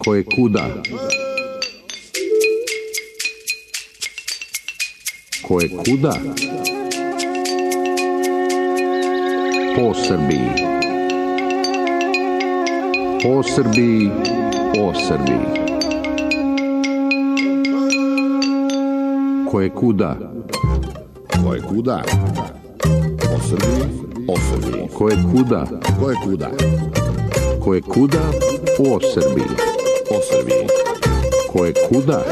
Koje kuda? Koje kuda? Po Srbiji. Po Srbiji, o Srbiji. Koje kuda? Koje kuda? O Srbiji, o Srbiji. Koje kuda? Koje kuda? Koje kuda? O Srbiji. O Srbiji. Koje kuda?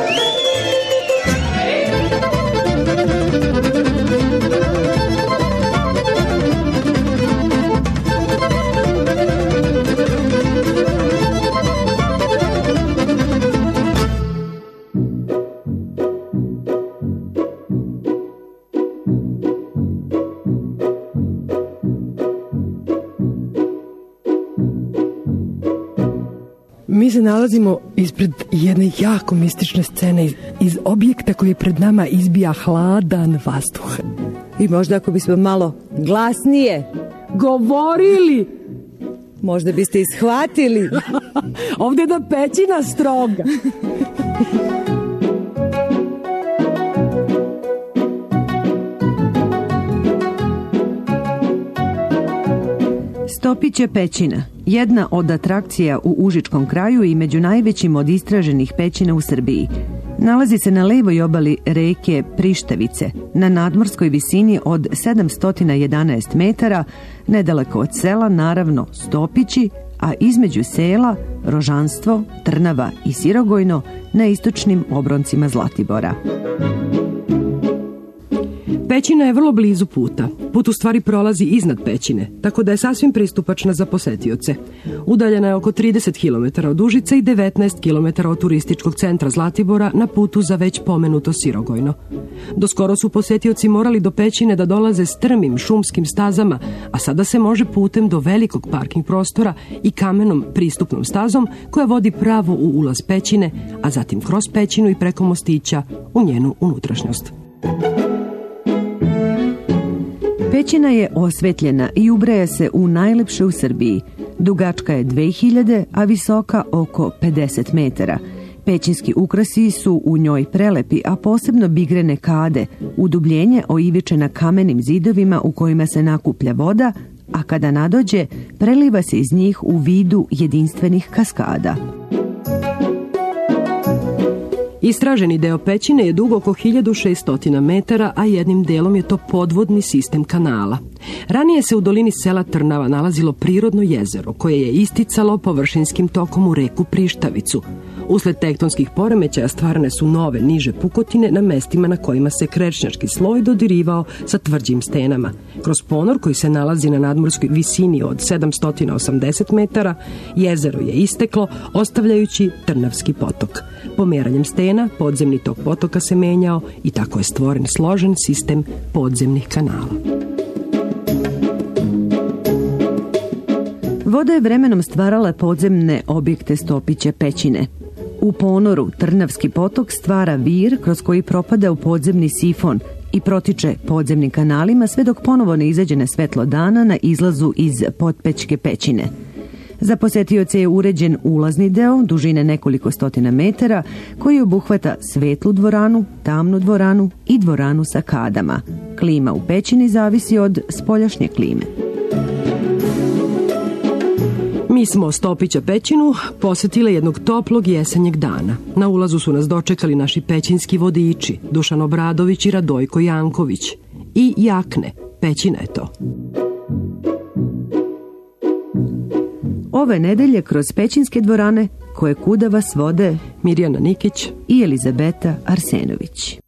Mi se nalazimo ispred jedne jako mistične scene iz objekta koji pred nama izbija hladan vazduh. I možda ako bismo malo glasnije govorili, možda biste ishvatili. Ovdje je da pećina stroga. Stopiće pećina, jedna od atrakcija u Užičkom kraju i među najvećim od istraženih pećina u Srbiji. Nalazi se na levoj obali reke Prištevice, na nadmorskoj visini od 711 metara, nedaleko od sela, naravno Stopići, a između sela Rožanstvo, Trnava i Sirogojno na istočnim obroncima Zlatibora. Pećina je vrlo blizu puta. Put u stvari prolazi iznad pećine, tako da je sasvim pristupačna za posetioce. Udaljena je oko 30 km od Užica i 19 km od turističkog centra Zlatibora na putu za već pomenuto Sirogojno. Doskoro su posetioci morali do pećine da dolaze strmim šumskim stazama, a sada se može putem do velikog parking prostora i kamenom pristupnom stazom koja vodi pravo u ulaz pećine, a zatim kroz pećinu i preko mostića u njenu unutrašnjost. Pećina je osvetljena i ubraja se u najlepše u Srbiji. Dugačka je 2000, a visoka oko 50 metara. Pećinski ukrasi su u njoj prelepi, a posebno bigrene kade, udubljenje oivičena kamenim zidovima u kojima se nakuplja voda, a kada nadođe, preliva se iz njih u vidu jedinstvenih kaskada. Istraženi deo pećine je dug oko 1600 metara, a jednim delom je to podvodni sistem kanala. Ranije se u dolini sela Trnava nalazilo prirodno jezero koje je isticalo površinskim tokom u reku Prištavicu. Usled tektonskih poremećaja stvarane su nove, niže pukotine na mestima na kojima se krečnjački sloj dodirivao sa tvrđim stenama. Kroz ponor koji se nalazi na nadmorskoj visini od 780 metara, jezero je isteklo, ostavljajući Trnavski potok. Pomeranjem stena, podzemni tok potoka se menjao i tako je stvoren složen sistem podzemnih kanala. Voda je vremenom stvarala podzemne objekte Stopiće pećine. U ponoru Trnavski potok stvara vir kroz koji propada u podzemni sifon i protiče podzemnim kanalima sve dok ponovo ne izađe na svetlo dana na izlazu iz Potpećke pećine. Za posetioce je uređen ulazni deo dužine nekoliko stotina metara koji obuhvata svetlu dvoranu, tamnu dvoranu i dvoranu sa kadama. Klima u pećini zavisi od spoljašnje klime. Mi smo Stopića pećinu posetile jednog toplog jesenjeg dana. Na ulazu su nas dočekali naši pećinski vodiči, Dušan Obradović i Radojko Janković. I jakne, pećina je to. Ove nedelje kroz pećinske dvorane koje kuda vas vode Mirjana Nikić i Elizabeta Arsenović.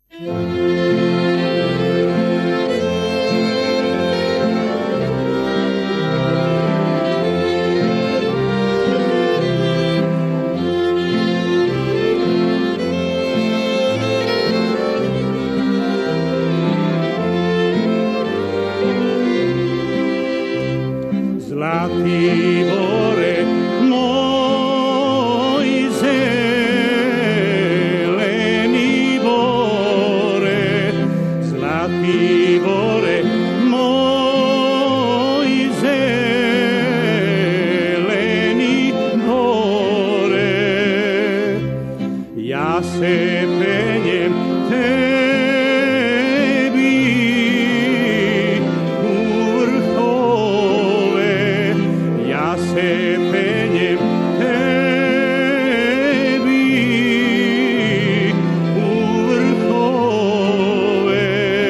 Zlatibore, moj zeleni Bor. se penjem tebi u vrhove.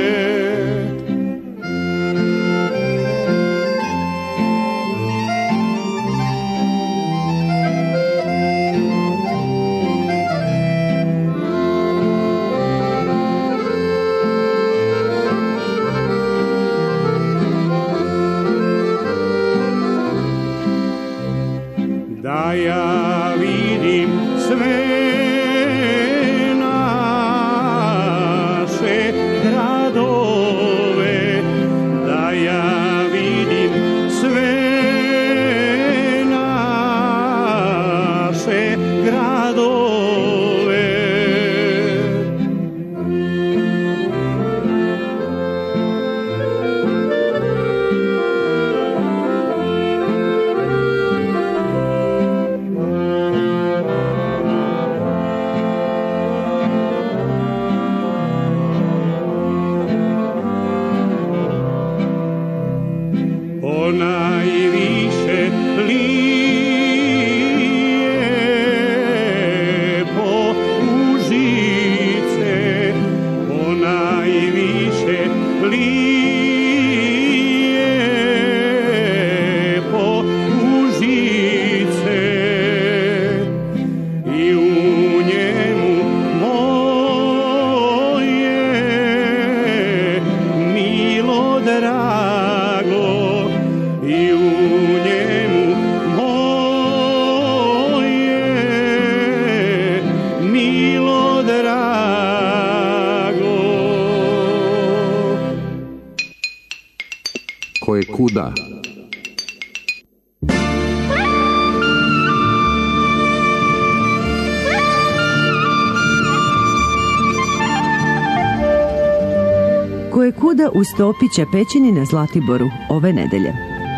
Da ja vidim sve naše gradove, da ja vidim sve naše gradove. Ponajviše lijepo Užice, ponajviše lijepo Užice, i u njemu moje milo drago, i u njemu moje milo drago. Ko je kuda? Koje kuda uz Stopića pećini na Zlatiboru ove nedelje.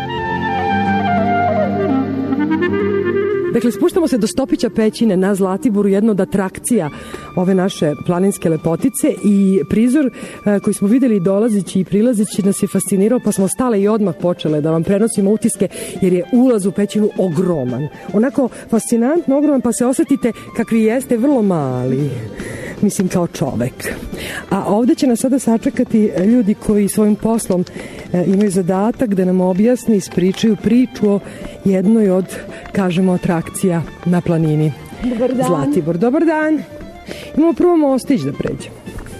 Dakle, spuštamo se do Stopića pećine na Zlatiboru, jedna od atrakcija ove naše planinske lepotice, i prizor koji smo videli dolazići i prilazići nas je fascinirao, pa smo stale i odmah počele da vam prenosimo utiske, jer je ulaz u pećinu ogroman. Onako fascinantno ogroman, pa se osetite kakvi jeste, vrlo mali. Mislim, kao čovek. A ovde će nas sada sačekati ljudi koji svojim poslom imaju zadatak da nam objasne, ispričaju priču o jednoj od, kažemo, atrakcija na planini. Dobar dan. Zlatibor. Dobar dan. Imamo prvo mostić da pređemo.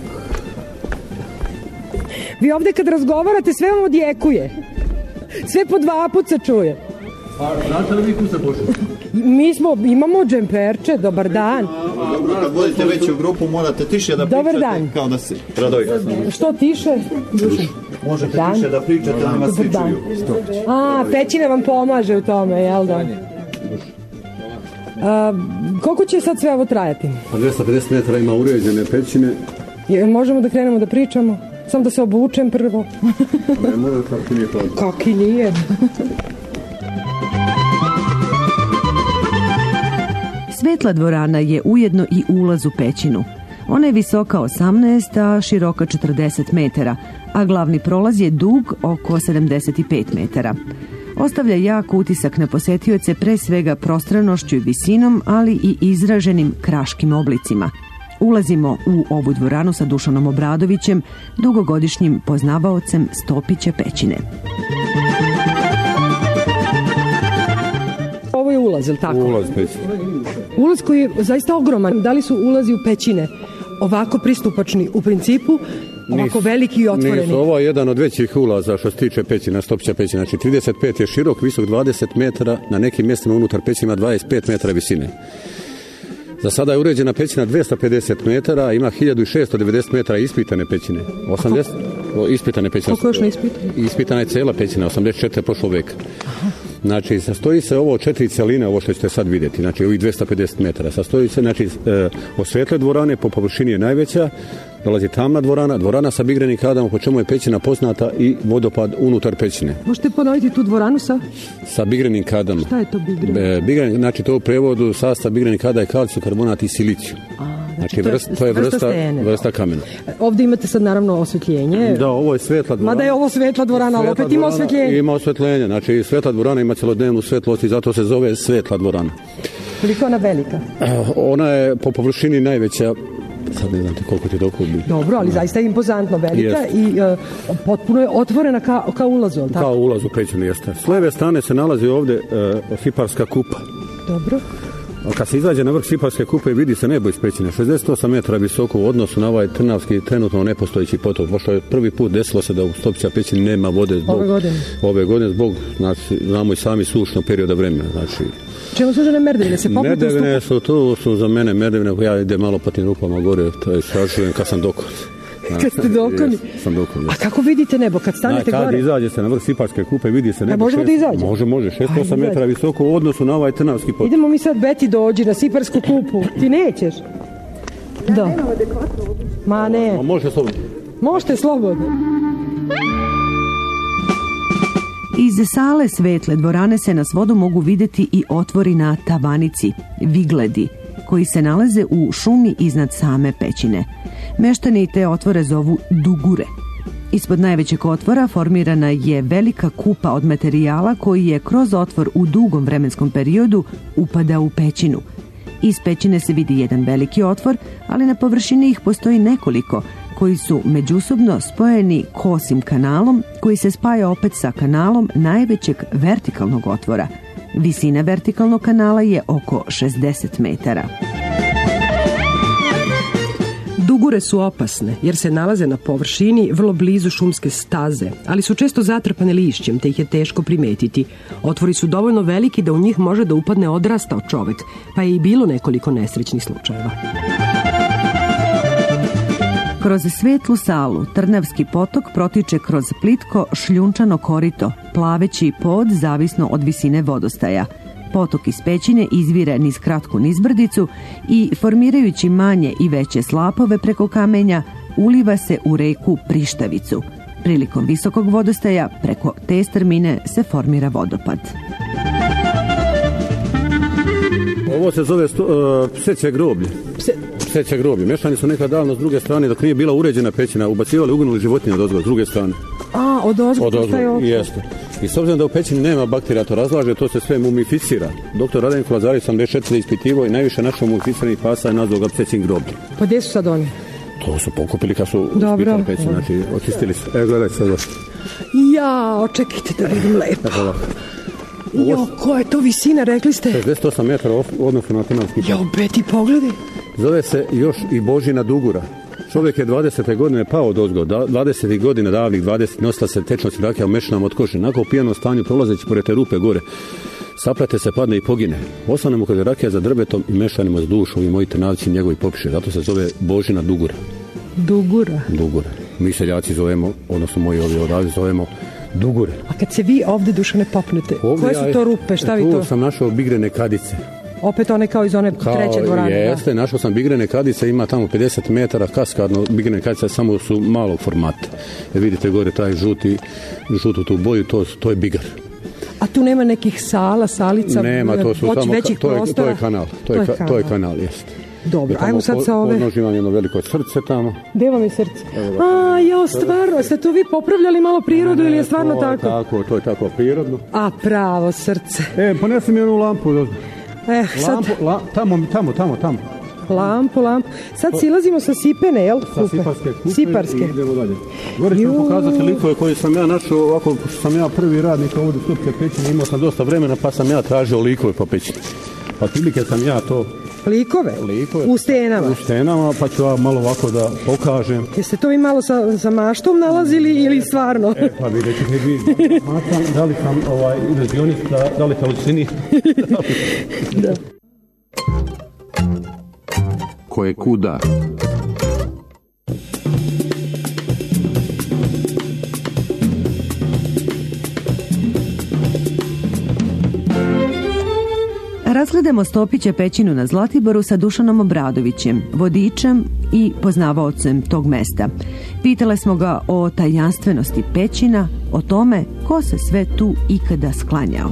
Vi ovde kad razgovarate sve vam odjekuje. Sve po dva put se čuje. A znate li vi tu se pošli? Imamo džemperče, dobar dan. Dobro, kad vodite veću grupu morate tiše da dobar pričate dan. Kao da se Radoj. Što tiše? Možete tiše da pričate, da vas svi čuju. A, pećina vam pomaže u tome, jel da? Koliko će sad sve ovo trajati? Pa 250 metara ima uređene pećine. Možemo da krenemo da pričamo? Samo da se obučem prvo. Ne mora kako nije hladno. Kaki nije? Svetla dvorana je ujedno i ulaz u pećinu. Ona je visoka 18, a široka 40 metara, a glavni prolaz je dug oko 75 metara. Ostavlja jak utisak na posetioce pre svega prostranošću i visinom, ali i izraženim kraškim oblicima. Ulazimo u ovu dvoranu sa Dušanom Obradovićem, dugogodišnjim poznavaocem Stopića pećine. Ovo je ulaz, je li tako? Ulaz pećine. Ulaz koji je zaista ogroman. Da li su ulazi u pećine ovako pristupačni u principu, ovako veliki i otvoreni? Nisu, ovo je jedan od većih ulaza što se tiče pećina, Stopića pećina. Znači 35 je širok, visok 20 metara, na nekim mjestima unutar pećina ima 25 metara visine. Za sada je uređena pećina 250 metara, ima 1690 metara ispitane pećine. 80 ispitane pećine. Koliko još ne ispitane? Ispitana je cela pećina, 84 prošlog veka. Znači, sastoji se ovo 4 celine, ovo što ćete sad vidjeti, znači ovih 250 metara. Sastoji se, znači, od svetle dvorane, po površini je najveća, dolazi tamna dvorana sa bigrenim kadama, po čemu je pećina poznata, i vodopad unutar pećine. Možete ponoviti tu dvoranu sa bigrenim kadama. Šta je to bigren? Znači, to u prevodu sastav bigrenih kada je kalcijum, karbonat i siliciju. Znači, to je vrsta kamena. Ovdje imate sad naravno osvjetljenje. Da, ovo je svetla dvorana. Mada je ovo svetla dvorana, ali opet ima osvjetljenje. Ima osvjetljenje, znači svetla dvorana ima celodnevnu svetlost i zato se zove svetla dvorana. Koliko je ona velika? Ona je po površini najveća, sad ne znam koliko ti doko bi. Dobro, ali zaista je impozantno velika i potpuno je otvorena kao ulaz. Kao ulaz u pećinu, jeste. S leve strane se nalazi ovdje Siparska kupa. Dobro. Kad se izađe na vrh Siparske kupe vidi se nebo iz pećine, 68 metara visoko u odnosu na ovaj trnavski trenutno nepostojeći potok, pošto je prvi put desilo se da u Stopića pećini nema vode ove godine zbog, znači, znamo i sami sušnog perioda vremena. Znači, čemu su žene merdevine? Merdevine su tu, su za mene merdevine, ja idem malo po tim rupama gore, to je strašujem kad sam dokon. Kad ste dokoni? A kako vidite nebo kad stanete gore? Kad izađe se na vrh Siparske kupe vidi se nebo. Možemo da izađe? Može, 6-8 metara visoko u odnosu na ovaj trnavski potok. Idemo mi sad, Beti, dođi na Siparsku kupu. Ti nećeš? Da. Ja nemam adekvatno. Ma ne. Može slobodno. Možete slobodno. Iz sale svetle dvorane se na svodu mogu vidjeti i otvori na tavanici, vigledi, koji se nalaze u šumi iznad same pećine. Meštani te otvore zovu dugure. Ispod najvećeg otvora formirana je velika kupa od materijala koji je kroz otvor u dugom vremenskom periodu upadao u pećinu. Iz pećine se vidi jedan veliki otvor, ali na površini ih postoji nekoliko, koji su međusobno spojeni kosim kanalom koji se spaja opet sa kanalom najvećeg vertikalnog otvora. Visina vertikalnog kanala je oko 60 metara. Dugure su opasne jer se nalaze na površini vrlo blizu šumske staze, ali su često zatrpane lišćem te ih je teško primetiti. Otvori su dovoljno veliki da u njih može da upadne odrastao čovek, pa je i bilo nekoliko nesrećnih slučajeva. Kroz svetlu salu Trnavski potok protiče kroz plitko šljunčano korito, plaveći pod zavisno od visine vodostaja. Potok iz pećine izvire niz kratku nizbrdicu i, formirajući manje i veće slapove preko kamenja, uliva se u reku Prištavicu. Prilikom visokog vodostaja preko te strmine se formira vodopad. Ovo se zove pseće groblje. Pseće groblje. Mešani su nekad davno s druge strane, dok nije bila uređena pećina, ubacivali, uginuli životinje od ozgo s druge strane. Od ozgo. Jeste. I s obzirom da u pećini nema bakterija, to razlaže, to se sve mumificira. Doktor Radenko Lazarić 74 ispitivao i najviše našo mumificiranih pasa je nazvao ga psećim grobljem. Pa gdje su sad oni? To su pokupili kad su ispitali pećinu, znači očistili su. Gledaj sad. Ja, očekajte da vidim lepo. Jo, koja je to visina, rekli ste? 68 metara odnosno na Trnavski potok. Jo, Beti, pogledaj. Zove se još i Božina Dugura. Čovjek je 20. godine pao od ozgo, 20. godina davnih, 20. nosila se tečnost rakija u mešinama od kože. Nakon u pijanom stanju prolazeći pored te rupe gore, saplete se, padne i pogine. Ostanemo kod rakija za drvetom i mešanimo s dušu i moji Trnavci njegovi popiše. Zato se zove Božina Dugura. Dugura? Dugura. Mi seljaci zovemo, odnosno moji ovi odavde zovemo Dugure. A kad se vi ovdje, Dušane, popnete, koje su to rupe, šta vi to? Tu sam našao bigrene kadice. Opet one kao iz one treće dvorane. Jeste, našao sam bigrene kadice, ima tamo 50 metara kaskadno, bigrene kadice samo su malog formata. Vidite gore taj žutu tu boju, to je bigar. A tu nema nekih salica? Nema, to su samo, to je kanal. To je kanal, jeste. Dobro, ajmo sad sa ove... Podnožim vam jedno veliko srce tamo. Gde vam je srce? Stvarno, ste tu vi popravljali malo prirodu ili je stvarno tako? To je tako prirodno. A, pravo srce. Ponesi mi jednu lampu. Tamo. Lampu. Sad silazimo sa Sipene, jel? Sa Siparske kupe i idemo dalje. Gore ću vam pokazati likove koje sam ja našao, ovako sam ja prvi radnik ovdje u Stupke pećine, imao sam dosta vremena pa sam ja tražio likove po pećini. Pa prilike sam ja to... Likove? U stenama? U stenama, pa ću vam malo ovako da pokažem. Jeste to vi malo sa maštom nalazili ili stvarno? Pa vidjet ćete vi, da li sam iluzionista, da li halucinist. Da. Ko je kuda? Razgledamo Stopiće pećinu na Zlatiboru sa Dušanom Obradovićem, vodičem i poznavaocem tog mesta. Pitale smo ga o tajanstvenosti pećina, o tome ko se sve tu ikada sklanjao.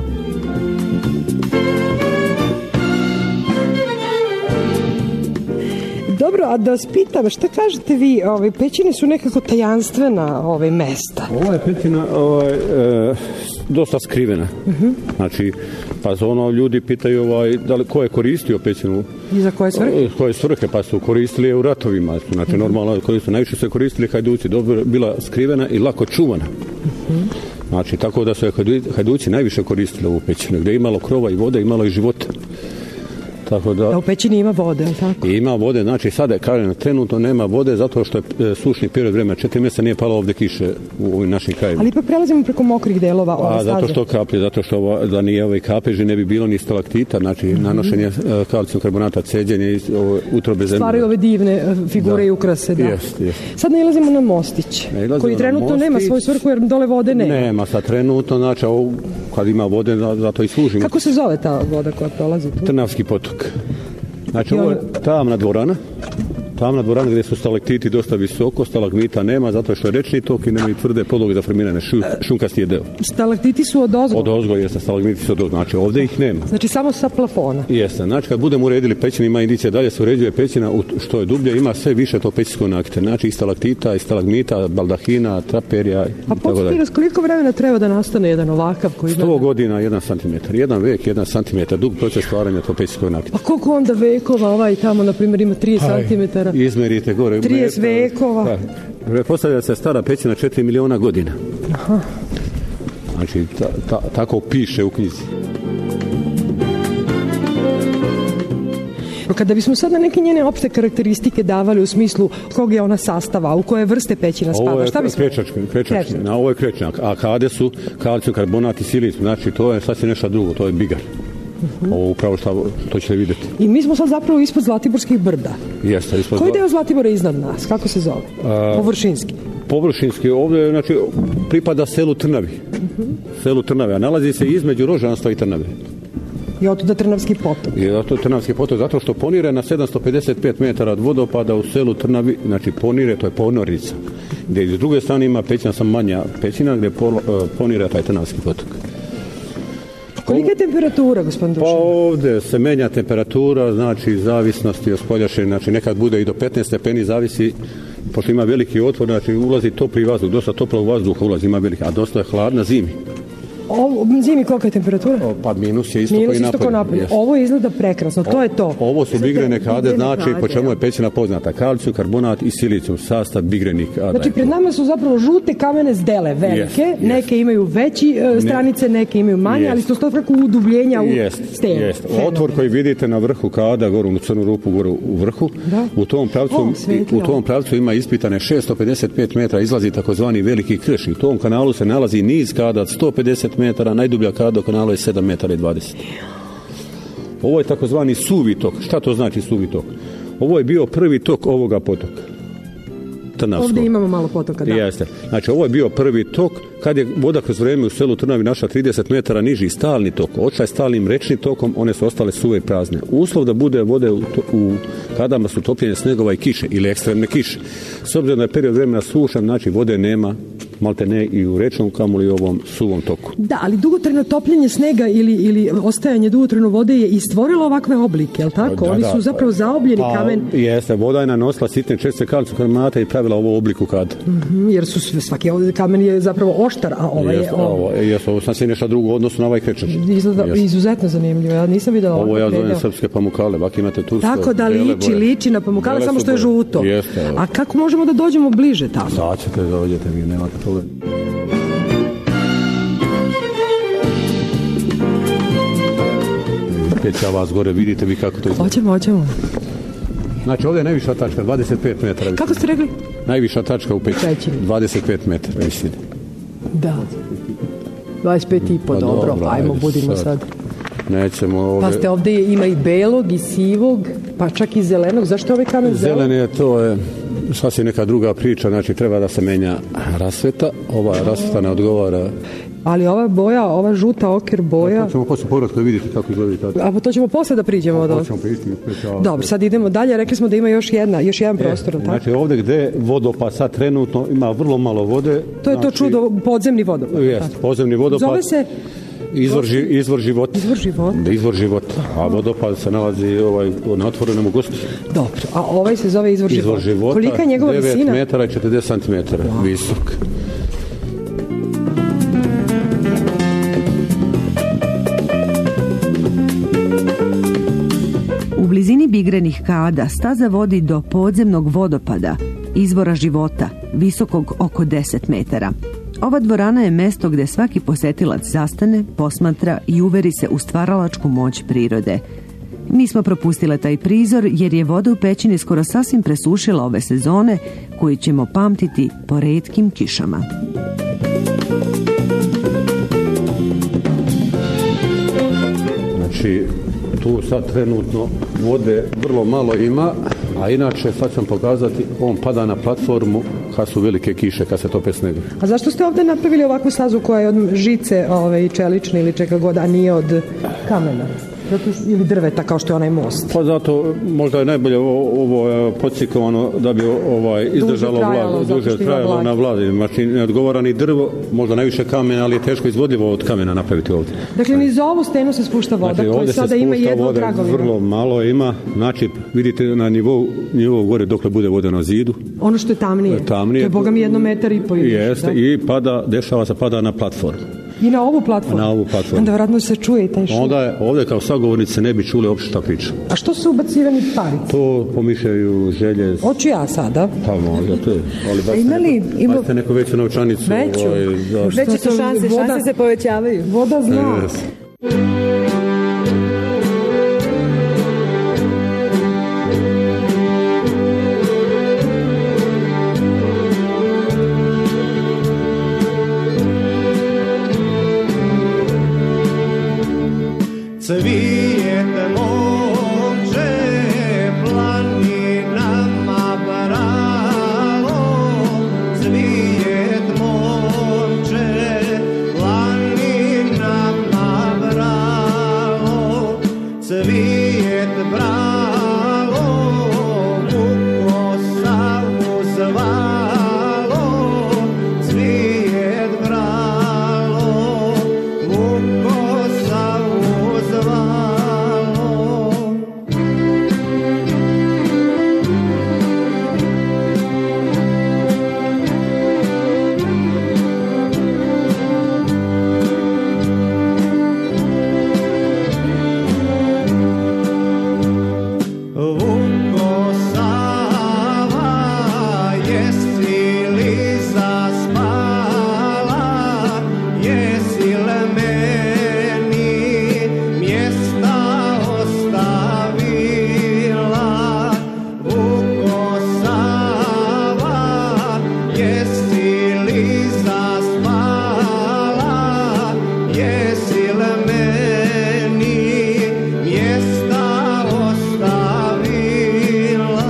Dobro, a da vas pitam, šta kažete vi, pećine su nekako tajanstvena mesta. Ova je pećina dosta skrivena. Znači, pa ljudi pitaju da li ko je koristio pećinu. I za koje svrhe? Koje svrhe, pa su koristili je u ratovima. Znači, normalno, najviše su koristili hajduci, dobro bila skrivena i lako čuvana. Znači, tako da su hajduci najviše koristili ovu pećinu, gdje je imalo krova i vode, imalo i života. Tako da u pećini ima vode, ali tako? Ima vode, znači sada kažem, trenutno nema vode zato što je sušni period vremena, 4 mjeseca nije palo ovdje kiše u ovim našim krajevima. Ali ipak prelazimo preko mokrih delova ove staze. Zato što kaplje, zato što da nije ove kapeži ne bi bilo ni stalaktita, znači nanošenje kalcijum karbonata, ceđenje utrobe zemlje. Stvaraju ove divne figure i ukrase, da. Jest. Sad nailazimo na mostić, koji trenutno nema svoju svrhu jer dole vode nema. Nema, sad trenutno, znači kad ima vode, zato i služimo. Kako se zove ta voda koja prolazi tu? Trnavski potok. Znači, ovo je tamna dvorana gdje su stalaktiti dosta visoko, stalagmita nema, zato što je rečni tok i nema i tvrde podloge za formirane, šunkasti je deo. Stalaktiti su odozgo? Odozgo, jeste, stalagmiti su odozgo, znači ovdje ih nema. Znači samo sa plafona? Jeste, znači kad budemo uredili pećinu, ima indicija dalje se uređuje pećina, što je dublje, ima sve više to pećinsko nakite, znači i stalaktita, i stalagmita, baldahina, traperija i tako dalje. A podsjeti nas koliko vremena treba da nastane jedan ovakav koji... 100 godina, 1 cm, 1 vek, 1 cm, dug proces stvaranja to pećinskog nakita. A koliko onda vekova, tamo, na primjer, ima 3 cm? Izmerite gore. 30 vekova. Pretpostavlja se stara pećina 4 miliona godina. Aha. Znači, tako piše u knjizi. Kada bismo sad na neke njene opšte karakteristike davali u smislu kog je ona sastava, u koje vrste pećina spada, šta bismo... Krečački. Ovo je krečnjak, a kade su kalcijum karbonat i silicijum, znači to je sasvim nešto drugo, to je bigar. Ovo upravo to ćete vidjeti. I mi smo sad zapravo ispod Zlatiborskih brda. Jeste, ispod. Koji deo Zlatibora je iznad nas? Kako se zove? Površinski. Površinski, ovdje znači, pripada selu Trnavi. Selu Trnave, a nalazi se između Rožanstva i Trnave. I otuda Trnavski potok. Trnavski potok, zato što ponire na 755 metara od vodopada u selu Trnavi, znači ponire, to je ponorica. Gdje iz druge strane ima pećina, sam manja pećina, gdje ponire taj Trnavski potok. Kolika je temperatura, gospodin Dušan? Pa ovdje se menja temperatura, znači zavisnosti od spoljašnje, znači nekad bude i do 15 stepeni, zavisi, pošto ima veliki otvor, znači ulazi topli vazduh, dosta toplog vazduha ulazi, ima veliki, a dosta je hladna zimi. Zimi kolika je temperatura? Pa minus je isto koji napolje. Ovo izgleda prekrasno, to je to. Ovo su bigrene kade, znači po čemu je pećina poznata. Kalcijum, karbonat i silicijum, sastav bigrenih kada. Znači pred nama su zapravo žute kamene zdele, velike, neke imaju veći stranice, neke imaju manje, ali su svakako udubljenja u stenu. Otvor koji vidite na vrhu kada, goru u crnu rupu, goru u vrhu, u tom pravcu ima ispitane 655 metara, izlazi takozvani veliki krš. U tom kanalu se nalazi niz kada od 150 metara, najdublja kada u kanalu je 7 metara i 20. Ovo je takozvani suvi tok. Šta to znači suvi tok? Ovo je bio prvi tok ovoga potoka. Trnavskog. Ovdje imamo malo potoka, da. Jeste. Znači, ovo je bio prvi tok kad je voda kroz vrijeme u selu Trnavi našla 30 metara niži stalni tok. Očaj stalnim rečnim tokom, one su ostale suve i prazne. Uslov da bude vode u kadama su topljenje snegova i kiše ili ekstremne kiše. S obzirom da je period vremena sušan, znači vode nema malte ne i u rečnom kamoli i ovom suvom toku. Da, ali dugotrajno topljenje snega ili ostajanje dugotrajno vode je i stvorilo ovakve oblike, je li tako? Oni su zapravo zaobljeni kamen. Jeste, voda je nanosila sitne čestice kalcijum karbonata i pravila ovo obliku kada. Jer su svaki kamen je zapravo oštar, a ovaj je ovo. Ovo sasvim nešto drugo u odnosu na ovaj krečač. Izgleda izuzetno zanimljivo, ja nisam vidjela ovakav. Ovo ja zovem srpske pamukale, ovak imate turske. Tako da liči na pamukale, samo što je žuto. Jeste. A kako možemo da dođemo bliže tamo? Sad ćete da dođete, vi nemate problem. Ja vas gore, vidite vi kako to izgleda. Hoćemo. Znači ovdje je najviša tačka, 25 metara. Kako ste rekli? Najviša tačka u pećini, 25 metara visine. Da. 25,5, dobro, ajmo, budimo sad. Nećemo ovdje... Pa ste ovdje ima i belog i sivog, pa čak i zelenog. Zašto je ovaj kamen zelen? Zelen je, to je sasvim neka druga priča, znači treba da se menja rasveta, ova rasveta ne odgovara. Ali ova boja, ova žuta oker boja... To ćemo poslije povratku da vidite kako izgleda. A to ćemo posle da priđemo od ovdje. Dobro, sad idemo dalje, rekli smo da ima još jedan prostor. Znači ovdje gdje vodopad sad trenutno ima vrlo malo vode. To je to čudo, podzemni vodopad. Jeste, podzemni vodopad. Zove se... Izvor života. Izvor života? Da, izvor života. A vodopad se nalazi na otvorenom ugostu. Dobro, a ovaj se zove izvor života. Izvor života, Kolika je njegova visina? 9 metara i 40 cm visok. U blizini Bigrenih kada staza vodi do podzemnog vodopada, izvora života, visokog oko 10 metara. Ova dvorana je mesto gde svaki posetilac zastane, posmatra i uveri se u stvaralačku moć prirode. Mi smo propustile taj prizor jer je voda u pećini skoro sasvim presušila ove sezone koji ćemo pamtiti po retkim kišama. Znači, tu sad trenutno vode vrlo malo ima, a inače sad ću vam pokazati, on pada na platformu kad su velike kiše, kad se tope sneg. A zašto ste ovdje napravili ovakvu stazu koja je od žice čelične ili čega god, a nije od kamena? Ili drveta kao što je onaj most? Pa zato možda je najbolje ovo podcikovano da bi izdržalo duže trajalo na vladi. Znači ne odgovara ni drvo, možda najviše kamena, ali je teško izvodljivo od kamena napraviti ovdje. Dakle, ni za ovu stenu se spušta voda, znači, koja sada ima jednu tragovinu. Vrlo malo ima, znači vidite na nivou gore dokle bude voda na zidu. Ono što je tamnije. To je boga mi 1,5 metra. Jeste, i dešava se pada na platformu. I na ovu platformu? Na ovu platformu. Onda vratno se čuje i taj šum. Onda ovdje kao sagovornice ne bi čuli uopšte šta priča. A što su ubacivani parice? To pomišljaju želje. Hoću ja sada? Pa možda to je. Ali bacite neku veću novčanicu. Veću? Veće su šanse se povećavaju. Voda zna. Cvijet momče planinama bralo, cvijet momče planinama bralo, cvijet bralo, vuko Savu zvalo, cvijet bralo, vuko Savu zvalo. Vuko Sava, jesi li zaspala, jesi li meni mjesta ostavila? Vuko Sava, jesi li zaspala, jesi li meni mjesta ostavila?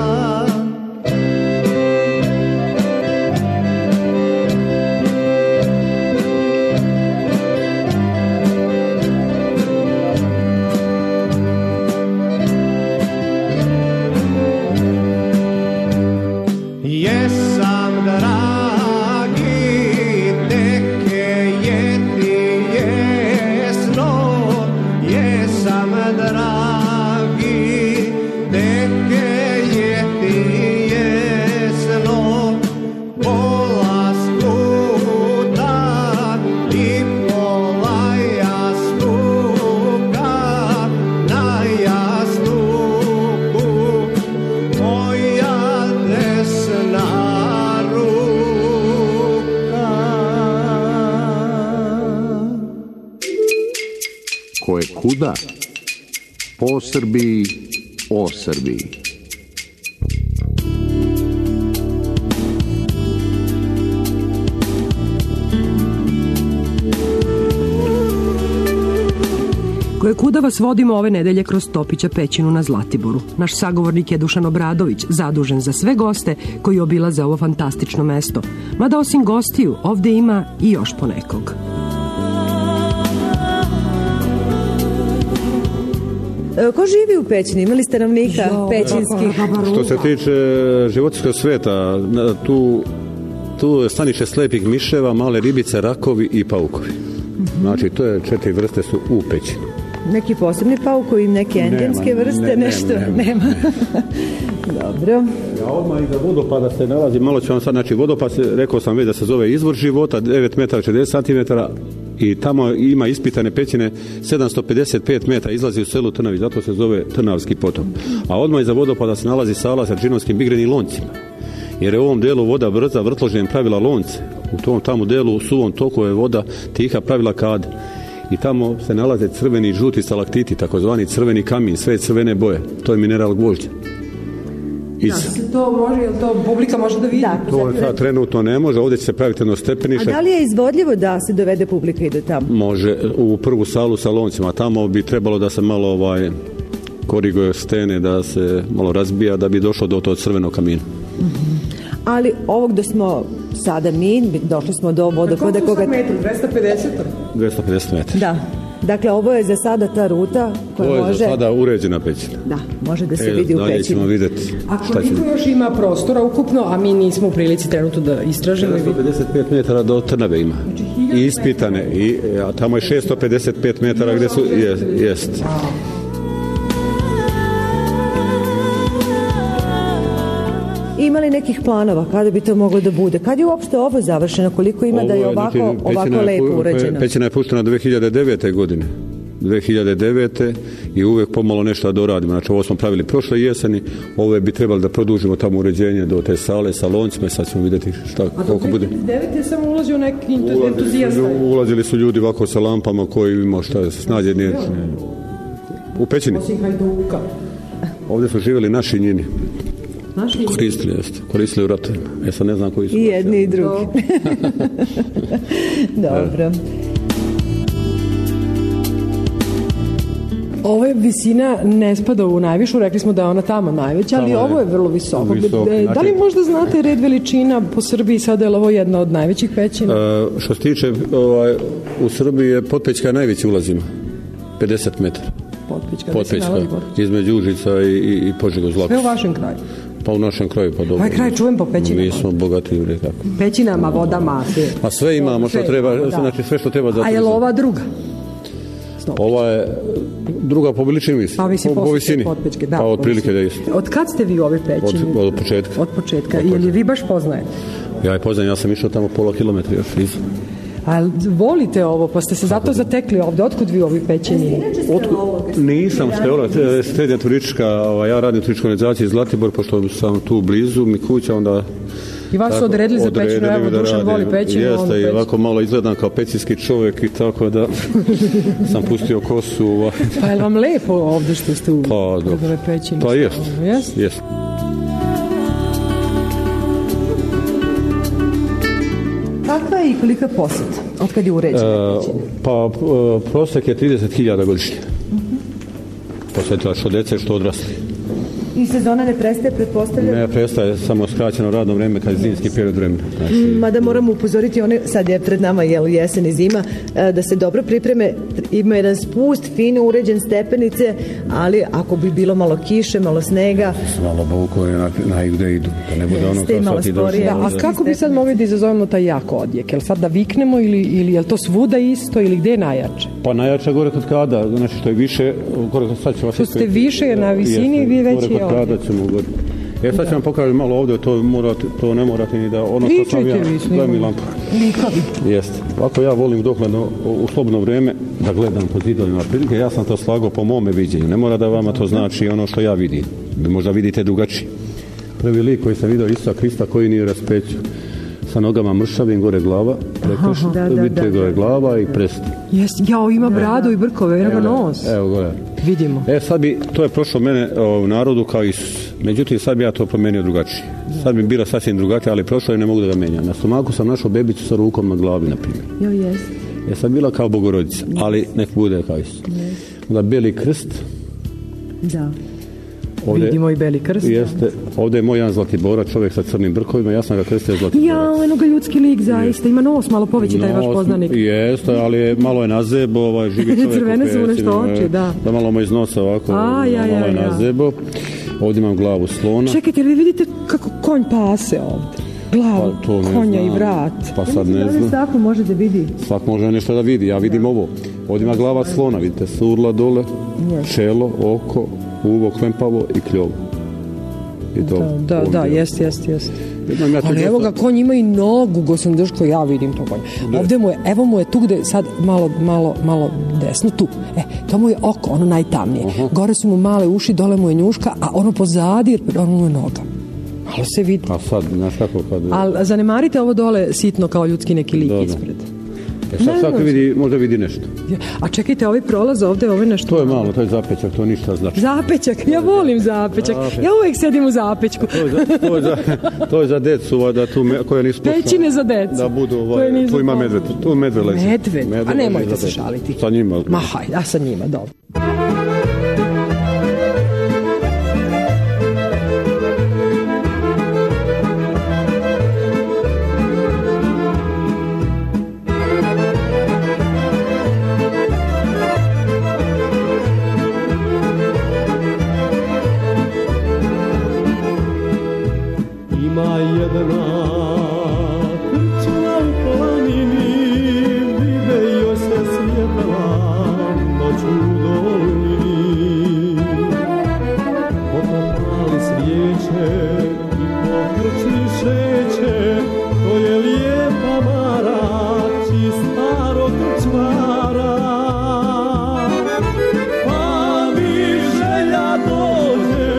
Jesam dragi, teke je ti jesno, jesam dragi, teke je ti jesno, pola skuta i pola jastuka, na jastuku moja desna ruka. Ko je kuda? Po Srbiji, o Srbiji. Kuda vas vodimo ove nedelje kroz Topića pećinu na Zlatiboru. Naš sagovornik je Dušan Obradović, zadužen za sve goste koji obilaze ovo fantastično mesto. Mada osim gostiju, ovde ima i još ponekog. Ko živi u pećini? Imali stanovnika pećinskih? Što se tiče životinjskog sveta, tu je stanište slepih miševa, male ribice, rakovi i paukovi. Znači, to je 4 vrste su u pećini. Neki posebni paukovi, neke endemske vrste, nešto? Nema. Dobro. A odmah iza vodopada se nalazi, malo ću vam sad, znači vodopad, rekao sam već da se zove Izvor života, 9 metara 40 cm, i tamo ima ispitane pećine 755 metara, izlazi u selu Trnavi, zato se zove Trnavski potok. A odmah iza vodopada se nalazi sala sa džinovskim bigrenim loncima. Jer je u ovom delu voda brza, vrtložnjem pravila lonce. U tom tamo delu, u suvom toku je voda tiha, pravila kade. I tamo se nalaze crveni i žuti stalaktiti, takozvani crveni kamin, sve crvene boje. To je mineral gvožđa. To može, jel to publika može da vidi? Da. To sad trenutno ne može, ovdje će se praviti jedno stepenište. A da li je izvodljivo da se dovede publika i do tamo? Može, u prvu salu sa loncima, tamo bi trebalo da se malo koriguje stene, da se malo razbija, da bi došlo do tog crvenog kamina. Ali ovog gdje smo sada došli smo do vodohoda koga... 250 metara. Da. Dakle, ovo je za sada ta ruta koja može... Ovo je za sada uređena pećina. Da, može da se vidi u pećini. Dalje ćemo vidjeti. A koliko još ima prostora ukupno, a mi nismo u prilici trenutno da istražimo? 155 metara do Trnave ima. I ispitane. A tamo je 655 metara gdje su... Jest. Ima li nekih planova kada bi to moglo da bude? Kad je uopšte ovo završeno? Koliko ima da je ovako lepo uređeno? Pećina je puštena 2009. godine. 2009. i uvijek pomalo nešto da doradimo. Znači, ovo smo pravili prošle jeseni, ovo bi trebali da produžimo tamo uređenje do te sale sa loncima i sad ćemo vidjeti koliko bude. A do 2009. je samo ulazio neki entuzijasta? Ulazili su ljudi ovako sa lampama koji ima šta snađe nije. U pećini. Osim Hajduka. Ovdje su živjeli naši njini. Koristili u ratovima. Sad ne znam koji su. I jedni i drugi. Dobro. Ovo je visina, ne spada u najvišu, rekli smo da je ona tamo najveća, ali ovo je vrlo visoko. Da li možda znate red veličina po Srbiji, sada je ovo jedna od najvećih pećina? Što se tiče, u Srbiji je Potpećka najveći ulazima, 50 metara. Potpećka, između Užica i Požega-Zlakoš. Sve u vašem kraju? Pa u našem kraju, pa dobro. Ovaj kraj čujem po pećinama. Mi smo bogati ljudi, tako. Pećinama, vodama, sve. Pa sve imamo što treba, znači sve što treba za... A je li ova druga? Ova je druga po veličini, po visini. Pa otprilike da je isto. Od kad ste vi u ovoj pećini? Od početka. Od početka. Ili vi baš poznajete? Ja je poznajem, ja sam išao tamo pola kilometra još iz. A volite ovo, pa ste se zato zatekli ovdje? Otkud vi u ovoj pećini? Nisam šteola, srednja turistička, ja radim u turističkoj organizaciji Zlatibor, pošto sam tu blizu, mi kuća, onda... I vas su odredili za pećinu, evo Dušan voli pećinu. Jeste, i ovako malo izgledam kao pećinski čovjek i tako da sam pustio kosu. Pa je li vam lepo ovdje što ste u pećini? Pa jest. Kakva je i kolika posjeta od kad je uređena pećina? Pa prosjek je 30.000 godišnje. Posjetila što djece, što odrasli. I sezona ne prestaje, pretpostavljam? Ne prestaje, samo skraćeno radno vreme kad je zimski period vremena. Mada moramo upozoriti one, sad je pred nama jesen i zima, da se dobro pripreme, ima jedan spust, fino uređen, stepenice, ali ako bi bilo malo kiše, malo snega... Malo bukove na gde idu, da ne bude ono kao sad i došli. A kako bi sad mogli da izazovemo taj jako odjek? Jel sad da viknemo ili je to svuda isto ili gde je najjače? Pa najjače gore kod kada, znači što je više, gore kod sad će vas... Što ste više na visini, vi već je kada ćemo gore. Sad ću vam pokažem malo ovdje, to ne morate ni da... Ono što sam ja, gledam mi lampu. Jeste. Ovako ja volim dokladno u slobodno vrijeme da gledam po zidovima prilike. Ja sam to slagao po mome viđenju. Ne mora da vama to znači ono što ja vidim. Vi možda vidite drugačije. Prvi lik koji sam vidio Isusa Krista koji nije raspećio. Sa nogama mršavim, gore glava, vidite gore glava i prst. Jao, ima bradu i brkove, evo nos. Evo gore. Vidimo. Sad bi, to je prošlo mene u narodu kao Isus. Međutim, sad bi ja to promenio drugačije. Sad bi bilo sasvim drugačije, ali prošlo je ne mogu da ga menjam. Na stomaku sam našao bebicu sa rukom na glavi, na primjer. Je sad bila kao Bogorodica, ali nek bude kao Isus. Onda bijeli krst. Da. Ovdje, vidimo i beli krst. Jeste, ovdje je moj jedan Zlatiborac, čovjek sa crnim brkovima, ja sam ga krstio Zlatiborac. Ja, eno ga ljudski lik zaista, ima nos malo poveći taj vaš poznanik. Jeste, ali malo je nazebo, živi čovjek. Crvene su nešto oči, da. Da malo mu iz nosa ovako, malo je nazebo. Ovdje imam glavu slona. Čekajte, vi vidite kako konj pase ovdje? glavu, Pa to ne konja znam. i vrat. Pa sad ne znam. Svako može da vidi. Svak može nešto da vidi, ja vidim ovo. Ovdje ima glava slona, vidite, surla dole, čelo, oko, uvo klempavo i kljovo. I to Da, jest. Jednom ja to Ali dosta- evo ga, konj ima i nogu, Gosan Drško, ja vidim to konj. Ovdje mu je, evo mu je tu gde sad malo desno, tu. To mu je oko, ono najtamnije. Gore su mu male uši, dole mu je njuška, a ono pozadi, ono mu je noga. Malo se vidi. A sad, znaš kako kad... Ali zanemarite ovo dole sitno kao ljudski neki lik ispred. Sad svako možda vidi nešto. A čekajte, ovaj prolaz ovdje, ovo je nešto... To je malo, to je zapečak, to ništa znači. Zapećak, ja volim zapećak. Ja uvijek sedim u zapečku. To je za decu, da tu koje nisu počne. Pećine za decu. Da budu, tu ima medved, tu medved leži. Medved? A nemojte se šaliti. Sa njima. Ma hajde, a sa njima, dobro. Ima jedna krčma u planini, vide joj se svjetla noć u dolini. Potopali svijeće i po krčmi šeće, to je lijepa Mara, čistaro krčmara. Pa mi želja dođe,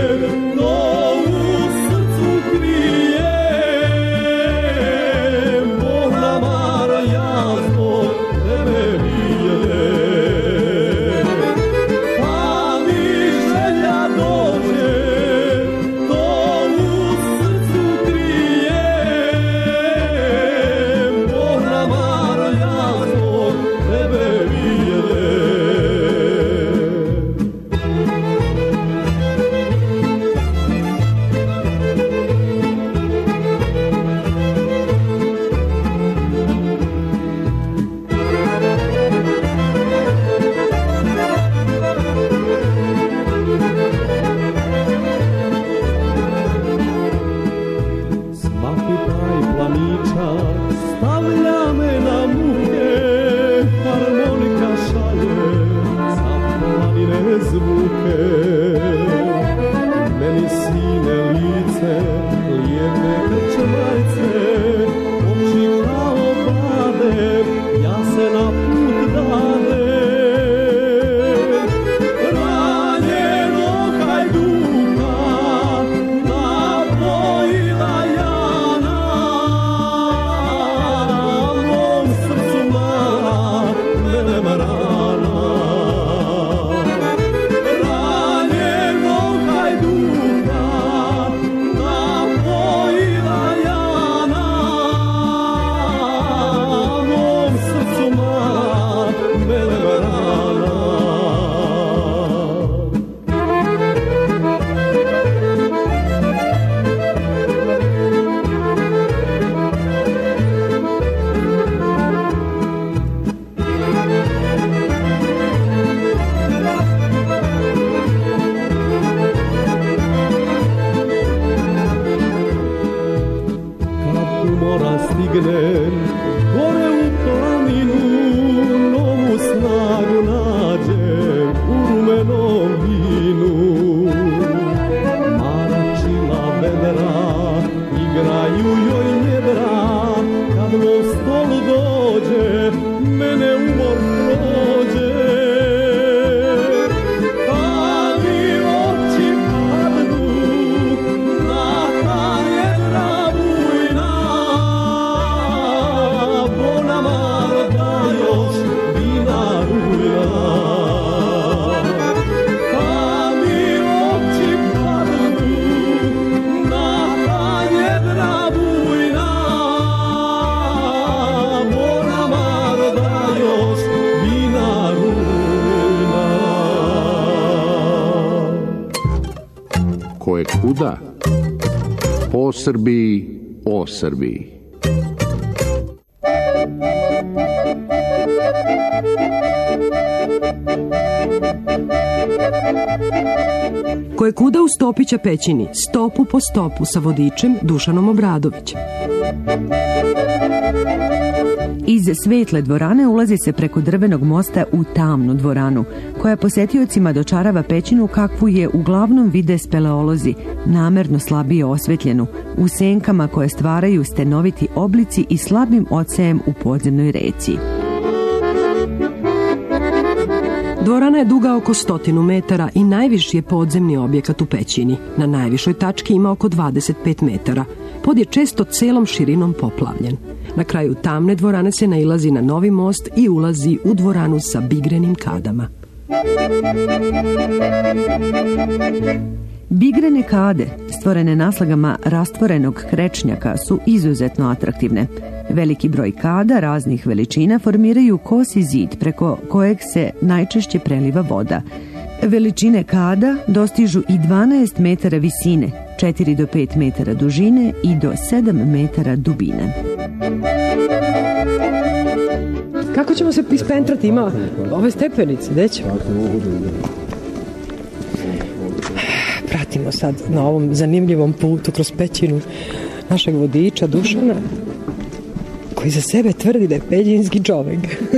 stavlja me na muke, harmonika šalje sa planine zvuke. Meni sine lice, lijepe krčmarice, oči kao bade, ja se na put dade. Ranjeno hajduka, napojila Jana, mom srcu mala, mene marana. Ranjeno hajduka, napojila Jana, mom srcu mala, mene marana. Kad umora stignem gore u planinu, novu snagu nađem u rumenom vinu. Maračila vedra, igraju joj njedra, kad mom stolu dođe, mene umor prođe. Pa mi oči padnu na ta njedra bujna, bona Marta još vina rujna. Pa mi oči padnu na ta njedra bujna, bona Marta još vina rujna. Ko je kuda? Po Srbiji, o Srbiji. Koje kuda u Stopića pećini, stopu po stopu sa vodičem Dušanom Obradovićem. Iz svetle dvorane ulazi se preko drvenog mosta u tamnu dvoranu, koja posetiocima dočarava pećinu kakvu je uglavnom vide speleolozi, namerno slabije osvetljenu, u senkama koje stvaraju stenoviti oblici i slabim ocejem u podzemnoj reci. Dvorana je duga oko 100 metara i najviši je podzemni objekat u pećini. Na najvišoj tački ima oko 25 metara. Pod je često celom širinom poplavljen. Na kraju tamne dvorane se nailazi na novi most i ulazi u dvoranu sa bigrenim kadama. Bigrene kade, stvorene naslagama rastvorenog krečnjaka, su izuzetno atraktivne. Veliki broj kada raznih veličina formiraju kosi zid preko kojeg se najčešće preliva voda. Veličine kada dostižu i 12 metara visine, 4 do 5 metara dužine i do 7 metara dubine. Kako ćemo se ispentrati? Ima ove stepenice, gde ćemo? Pratimo sad na ovom zanimljivom putu kroz pećinu našeg vodiča Dušana, koji za sebe tvrdi da je pećinski čovek.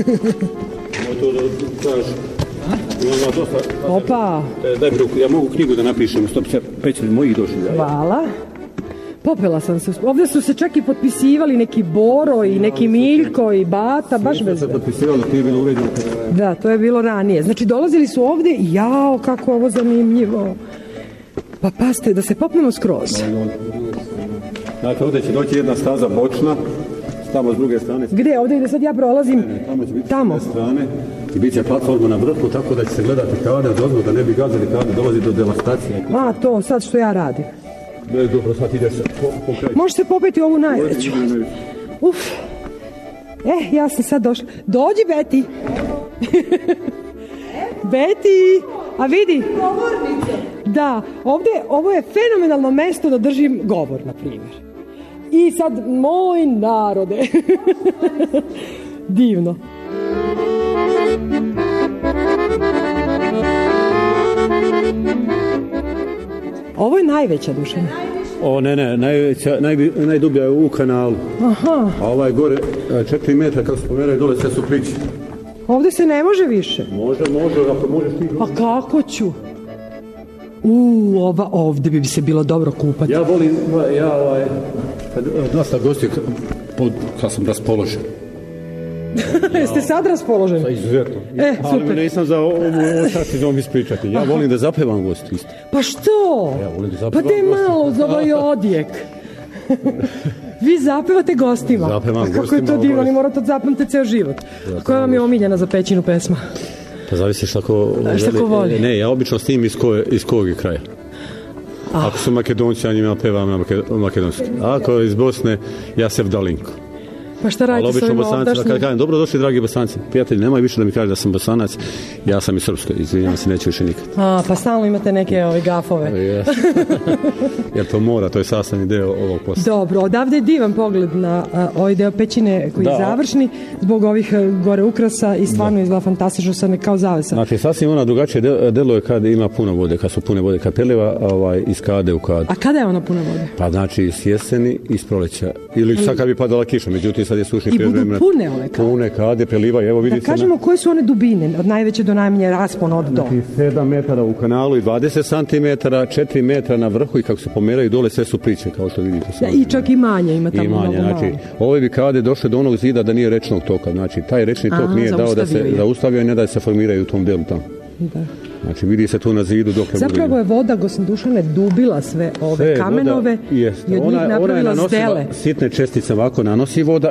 Opa! Daj mi ruku, ja mogu knjigu da napišem, stop se pećini mojih došli. Hvala. Popela sam se. Ovdje su se čak i potpisivali neki Boro i neki Miljko i Bata, baš bez... Se potpisivalo, to je bilo uređeno. Da, to je bilo ranije. Znači, dolazili su ovdje i jao, kako ovo zanimljivo. Pa paste, da se popnemo skroz. Dakle, ovdje će doći jedna staza bočna, tamo s druge strane. Gdje? Ovdje gdje sad ja prolazim? Tamo će biti s druge strane i bit će platforma na vrhu, tako da će se gledati kade od ozgo, da ne bi gazili kade, dolazi do devastacije. A, to sad što ja radim. Ne, dobro, sad ideš po kraju. Možeš se popeti ovu najveću. Uf. Ja sam sad došla. Dođi, Beti. Beti, a vidi. Da, ovdje, ovo je fenomenalno mesto da držim govor, na primjer. I sad, moj narode. Divno. Ovo je najveća, Dušana. O, ne, najdublja je u kanalu. Aha. A ovaj gore 4 metra, kako se pomeraju dole, sve su priče. Ovdje se ne može više. Može, ako možeš ti. A kako ću? Ovdje bi se bilo dobro kupati. Ja volim, kad dosta gosti, kad sam raspoložen. Jeste sad raspoloženi? Izuzetno. Super. Ali nisam za ovo sad ću vam ispričati. Ja volim da zapevam gosti isto. Pa što? Ja volim da zapevam pa te malo za ovaj odjek. Vi zapevate gostima. Zapevam gostima. Kako je to divno, oni morate da zapamte ceo život. Koja vam je omiljena za pećinu pesma? Pa zavisi šta ko voli. Ne, ja obično s tim iz kog je kraja. Ako su Makedonci, ja njima pevam na makedonski. Ako iz Bosne, ja se Vdalinko. Pa šta radite s ovim ovdašnjim? Kad kažem, dobro došli dragi Bosanci, prijatelji, nemoj više da mi kaže da sam Bosanac, ja sam iz Srpske, izvinjam se, neću više nikad. Pa stalno imate neke gafove. Jer to mora, to je sastavni deo ovog posla. Dobro, odavde je divan pogled na ovaj deo pećine koji je završni, zbog ovih gore ukrasa i stvarno izgleda fantastično, sad kao zavesa. Znači, sasvim ona drugačije deluje kad ima puno vode, kad su pune vode, kad preliva iz kade u kadu. A kada je ona puna vode? Pa znači, s jeseni i s proleća. Ili sad kad bi padala kiša, međutim sad je sušni period vremena. I budu pune ove kade? Pune kade, prelivaju, evo vidite. Da kažemo koje su one dubine, od najveće do najmanje raspon od do? Znači, 7 metara u kanalu i 20 cm, 4 metra na vrhu i kako se pomeraju dole, sve su priče, kao što vidite. I čak i manje, ima tamo mnogo malo. Znači, ove bi kade došle do onog zida da nije rečnog toka. Znači, taj rečni tok nije dao da se zaustavio i ne da se formiraju u tom delu tamo. Da. Znači, vidi se tu na zidu dok je zapravo je voda, gospodin Dušane, dubila sve ove kamenove i od njih napravila zdele. Sitne čestice ovako nanosi voda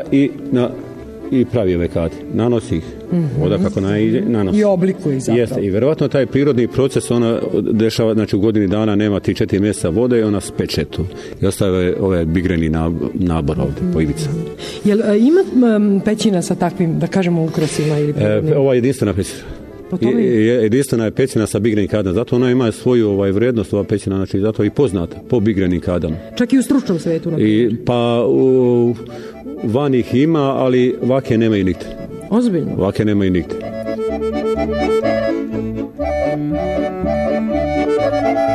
i pravi ove kade. Nanosi ih. Voda kako nanosi. I oblikuje zapravo. Jeste. I verovatno taj prirodni proces ona dešava, znači u godini dana nema 3-4 mjeseca vode i ona speče tu. I ostaje ovaj bigreni nabor ovdje po ivicama. Jel ima pećina sa takvim, da kažemo, ukrasima ili prirodnim? Ova je jedinstvena pećina. Jedinstvena je pećina sa bigrenim kadama, zato ona ima svoju vrijednost, ova pećina, znači zato je i poznata po bigrenim kadama. Čak i u stručnom svetu? Pa van ih ima, ali vake nema i nigde. Ozbiljno? Vake nema i nigde.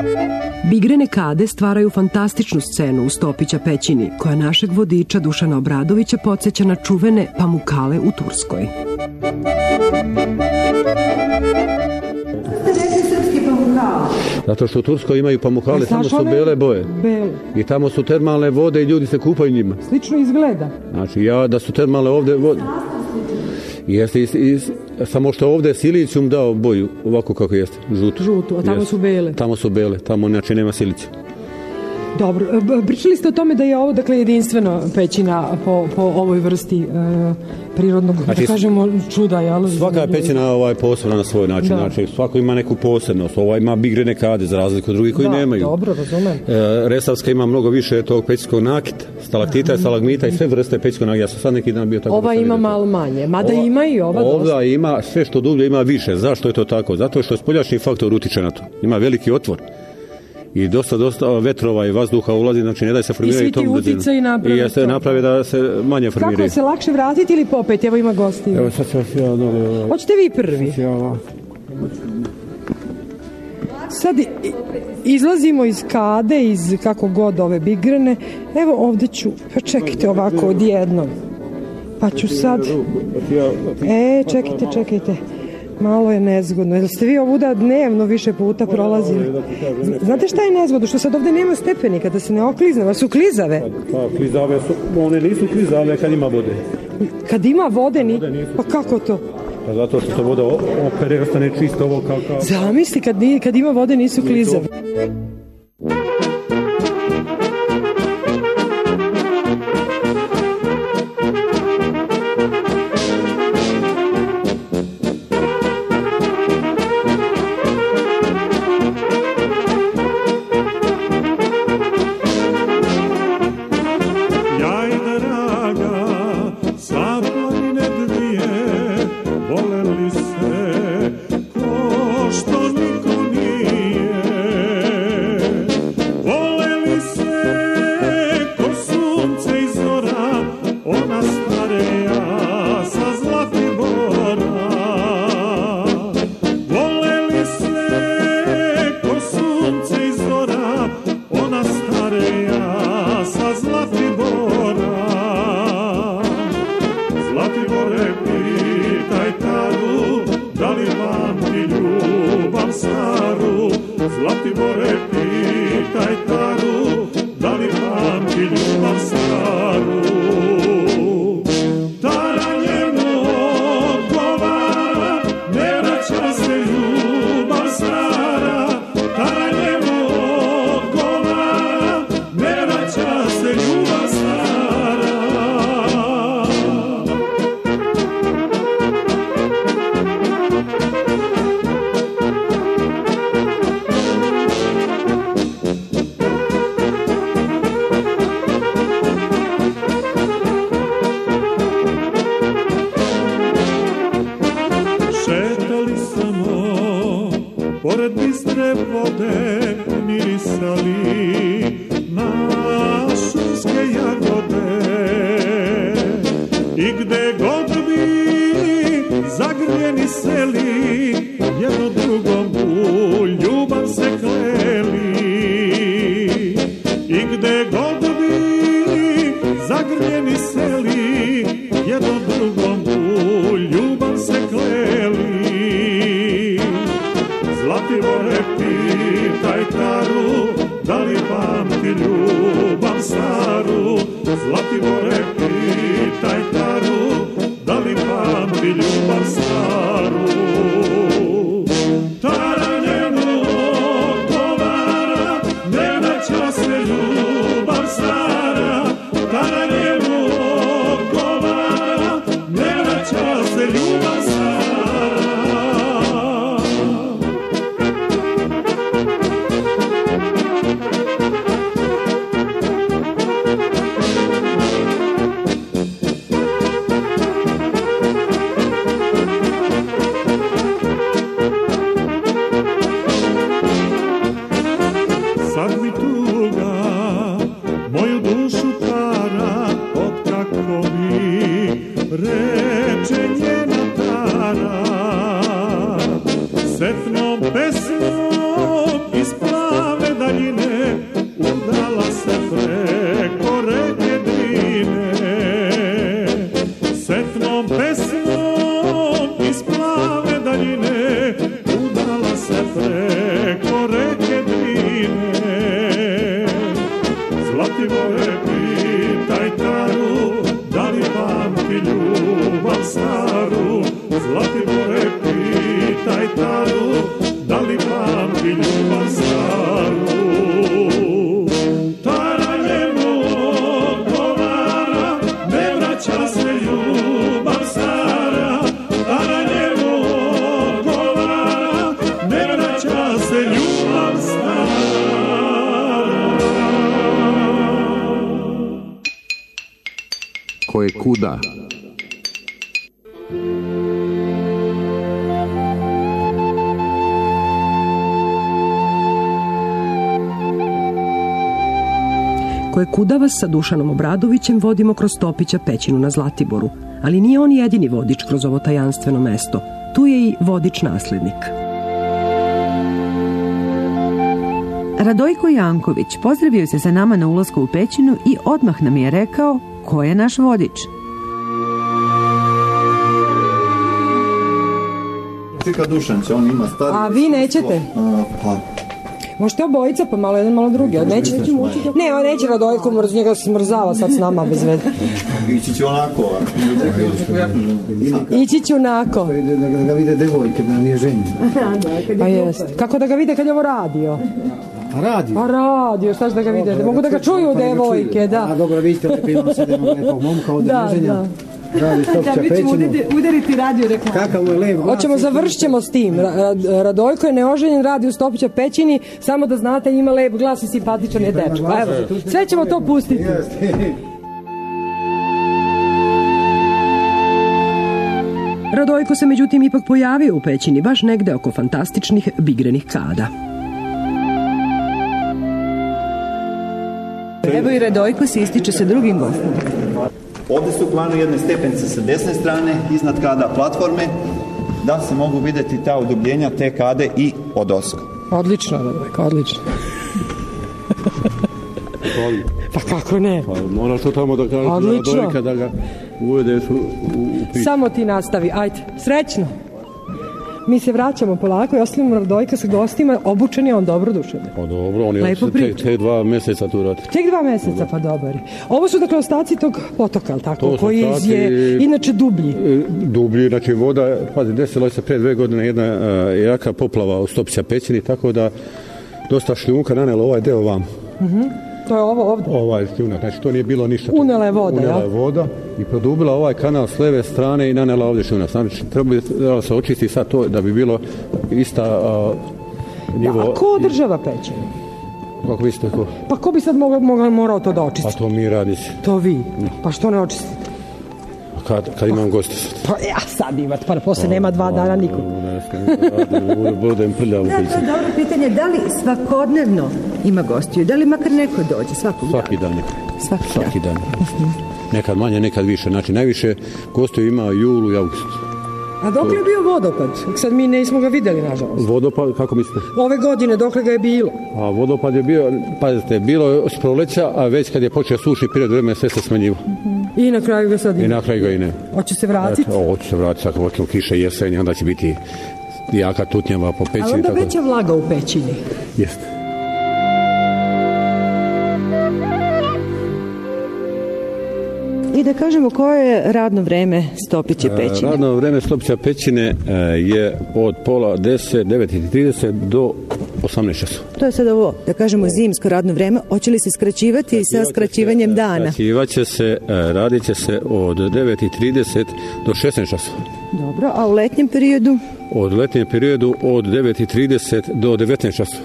Bigrene kade stvaraju fantastičnu scenu u Stopića pećini, koja našeg vodiča Dušana Obradovića podsjeća na čuvene pamukale u Turskoj. Zato što u Turskoj imaju pamukale, samo su bele boje. I tamo su termalne vode i ljudi se kupaju njima. Slično izgleda. Znači, da su termalne ovde vode. Jeste, samo što ovde je silicijum dao boju, ovako kako jeste, žutu. A tamo su bele. Tamo su bele, tamo znači nema silicijum. Dobro, pričali ste o tome da je ovo, dakle, jedinstvena pećina po ovoj vrsti prirodnog, znači, da kažemo, čuda, jel? Svaka pećina je posebna na svoj način, znači, svako ima neku posebnost, ova ima bigrene kade, za razliku od drugih koji nemaju. Dobro, razumem. Resavska ima mnogo više tog pećinskog nakita, stalaktita, stalagmita i sve vrste pećinskog nakita. Ja sam sad neki dan bio tako. Ova ima malo manje, mada ima i ova dosta. Ova ima, sve što dublje ima više. Zašto je to tako? Zato što spoljašnji faktor utiče na to. Ima veliki otvor. I dosta vetrova i vazduha ulazi, znači ne da se formiraju tom brzinu. I svi ti utice i naprave. I se naprave da se manje formiraju. Kako se lakše vratiti ili popet? Evo ima gosti. Evo sad ću vas ja dobro. Hoćete vi prvi? Sad izlazimo iz kade, iz kako god ove bigrene. Evo ovde ću, pa čekajte ovako odjednom. Pa ću sad... čekajte. Malo je nezgodno. Jel ste vi ovuda dnevno više puta prolazili? Znate šta je nezgodno? Što sad ovde nema stepenika, da se ne oklizne, su klizave. Pa klizave su, one nisu klizave kad ima vode. Kad ima vode, pa kako to? Pa zato što se voda opere, ostane čisto ovo kao... Zamisli, kad ima vode nisu klizave. Taranjeno Ko je kuda? Koje kuda vas sa Dušanom Obradovićem vodimo kroz Topića pećinu na Zlatiboru. Ali nije on jedini vodič kroz ovo tajanstveno mesto. Tu je i vodič naslednik. Radojko Janković pozdravio se sa nama na ulasku u pećinu i odmah nam je rekao ko je naš vodič. Čika Dušanć, on ima stari... A vi nećete? Pa, možete obojica, pa malo jedan, malo drugi. Nećete? Ne, on neće Radojko, njega smrzava sad s nama bez veze. ići će onako. Ići ću onako. Da ga vide devojke, da nije ženjen. Pa jest. Kako da ga vide kad je ovo radio? Radio? A radio, šta da ga vide? Mogu da ga čuju devojke, da. A dobro, vidite, lepo imam sad jednog lepog momka ovdje neženja. Da. Radi Stopća pećinu. Udariti radio reklamu. Kakav mu je lep glas. Hoćemo, završit ćemo s tim. Radojko je neoženjen, radi u Stopića pećini, samo da znate, ima lep glas i simpatičan je dečko. Evo, sve ćemo to pustiti. Radojko se međutim ipak pojavio u pećini, baš negde oko fantastičnih bigrenih kada. Evo i Radojko se ističe sa drugim gostom. Ovdje su u planu jedne stepenice sa desne strane, iznad kada platforme, da se mogu vidjeti ta udubljenja te kade i odoska. Odlično, Radojko, odlično. Pa kako ne? Pa moraš to tamo da kažeš Radojka da ga uvedeš u priču. Samo ti nastavi, ajde, srećno. Mi se vraćamo polako i ostavimo Radojka sa gostima, obučen je on dobrodušan. Pa dobro, on je tek 2 mjeseca tu radi. Tek 2 mjeseca, pa dobar je. Ovo su dakle ostaci tog potoka, ali tako, To koji ostaci, je inače dublji. Dublji, znači voda, pazi, desilo se pre 2 godine jedna jaka poplava u Stopića pećini, tako da dosta šljunka nanelo ovaj deo vam. To je ovo ovdje? Ovaj šljunak, znači to nije bilo ništa. Unela je voda, Unela je voda i produbila ovaj kanal s leve strane i nanela ovdje šljunak. Znači trebalo se očistiti sad to da bi bilo ista nivo. A ko održava pećinu? Kako mislite ko? Pa ko bi sad morao to da očisti? A to mi radi. To vi? Pa što ne očistite? Kad imam goste sad. Pa ja sad imat, pa posle nema 2 dana nikog. Budem prljav u To je dobro pitanje, da li svakodnevno ima gostiju? Da li makar neko dođe svakog dana? Svaki dan. Svaki dan. Nekad manje, nekad više. Znači najviše gostiju ima u julu i augustu. A dok je bio vodopad? Sad mi nismo ga vidjeli, nažalost. Vodopad, kako mislite? Ove godine, dokle ga je bilo? A vodopad je bio, pazite, bilo je s proleća, a već kad je počeo sušni period vremena, sve se smanjivo. I na kraju ga sad ima? I na kraju ga i ne. Hoće se vratiti? Hoće se vratiti, ako počnu kiše jesen, onda će biti jaka tutnjava po pećini. Ali onda veća vlaga u pećini? Jeste. I da kažemo koje je radno vreme Stopiće pećine? Radno vreme Stopića pećine je od pola 10, 9:30 do 18 časova. To je sad ovo, da kažemo, zimsko radno vreme. Hoće li se skraćivati sa skraćivanjem dana? Skraćivaće se, radit će se od 9:30 do 16 časova. Dobro, a u letnjem periodu? Od letnjem periodu od 9:30 do 19 časova.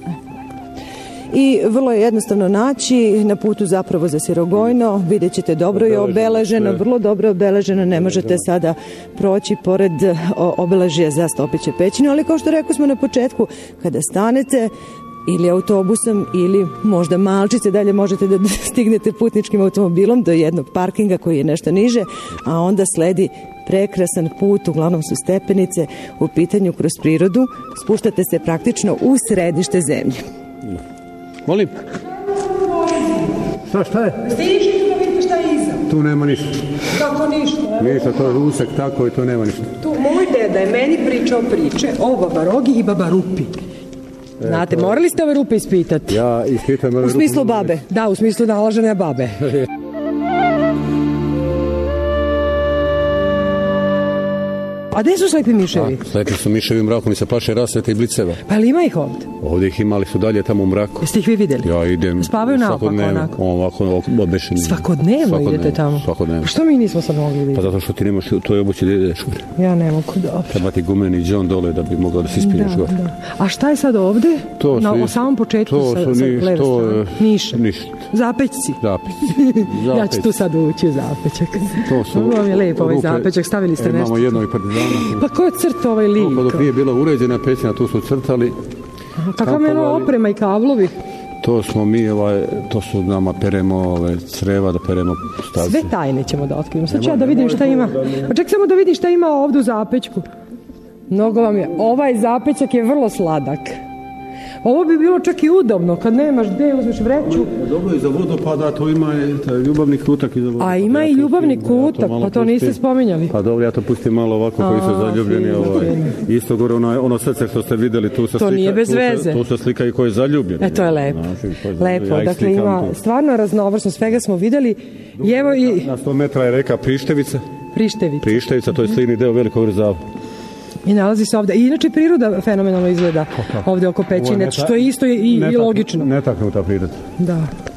I vrlo je jednostavno naći na putu zapravo za Sirogojno. Vidjet ćete, dobro je obeleženo, vrlo dobro obeleženo, ne možete sada proći pored obeležja za Stopiće pećinu, ali kao što rekao smo na početku, kada stanete ili autobusom ili možda malčice, dalje možete da stignete putničkim automobilom do jednog parkinga koji je nešto niže, a onda sledi prekrasan put, uglavnom su stepenice u pitanju kroz prirodu, spuštate se praktično u središte zemlje. Molim? Šta je? Stižite da vidite šta je iza. Tu nema ništa. Kako ništa? Ništa, to je rusak tako i to nema ništa. Tu moj deda je meni pričao priče o Baba Rogi i Baba Rupi. Znate, morali ste ove rupe ispitati? Ja ispitam ove rupe. U smislu babe? Da, u smislu nalaženja babe. A gde su slepi miševi? Slepi su miševi u mraku, mi se plaše rasvete i bliceva. Pa li ima ih ovde? Ovdje ih imali su dalje tamo u mraku. Jeste ih vi vidjeli? Ja idem spavaju naopako onako? Ovako obešeni. Svakodnevno idete tamo? Svakodnevno. Što mi nismo sad mogli vidjeti? Pa zato što ti nemaš u toj obući da ideš gore. Ja ne mogu, dobro. Treba ti gumeni džon dole da bi mogao da se ispinješ gore. Da. A šta je sad ovde? Na samom početku sa leve strane? Niše. Zapećci. Ja ću tu sad ući u zapećak. Ovo vam je lepo ovaj zapećak, stavili ste nešto. Imamo jednog partizana. Pa ko je crta ovaj lik? Pa dok nije bila uređena pećina, tu su crtali. Kakva je oprema i kablovi? To smo mi, to su nama peremo creva, da peremo staze. Sve tajne ćemo da otkrijemo. Sad ću ja da vidim šta ima. Pa ček samo da vidim šta ima ovdje u zapećku. Mnogo vam je. Ovaj zapećak je vrlo sladak. Ovo bi bilo čak i udobno, kad nemaš gde uzmeš vreću. Dobro i za vodopada, to ima ljubavni kutak. A ima i ljubavni kutak, pa to niste spominjali. Pa dobro, ja to pustim malo ovako, koji su zaljubljeni. Isto gore ono srce što ste vidjeli, tu se slika. To nije bez veze. Tu se slika i ko je zaljubljen. To je lepo. Lepo, dakle ima stvarno raznovrsno, svega smo vidjeli. Na 100 metra je reka Prištevica. Prištevica, to je slivni deo Velikog Rezava. I nalazi se ovdje. I inače priroda fenomenalno izgleda ovdje oko pećine, što je isto i logično. Netaknuta priroda. Da.